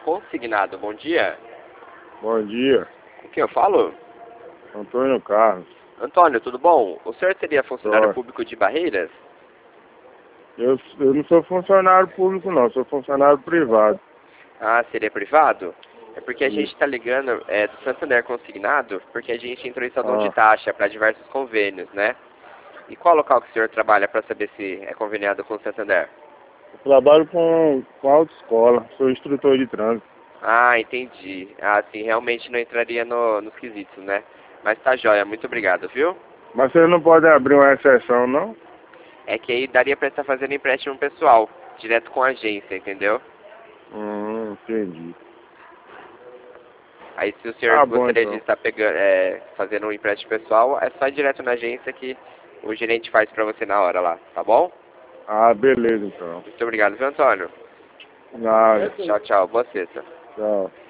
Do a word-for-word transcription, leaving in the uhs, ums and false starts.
Consignado. Bom dia. Bom dia, Com quem eu falo? Antônio Carlos. Antônio, tudo bom? O senhor seria funcionário Só. público de Barreiras? Eu, eu não sou funcionário público não, sou funcionário privado. Ah, seria privado? É porque a gente Isso. está ligando é, do Santander Consignado, porque a gente entrou em salão de Ah, taxa para diversos convênios, né? E qual local que o senhor trabalha para saber se é conveniado com o Santander? eu trabalho com, com autoescola, sou instrutor de trânsito. Ah, entendi. Ah, sim, realmente não entraria no, nos quesitos, né? Mas tá jóia, muito obrigado, viu? Mas vocês não podem abrir uma exceção não? É que aí daria para estar fazendo empréstimo pessoal, direto com a agência, entendeu? Hum, entendi. Aí se o senhor Tá bom gostaria de então. estar pegando, é, fazendo um empréstimo pessoal, é só ir direto na agência que o gerente faz para você na hora lá, tá bom? Ah, beleza então. Muito obrigado, viu, Antônio? Nada, Tchau, tchau. Boa sexta. tchau.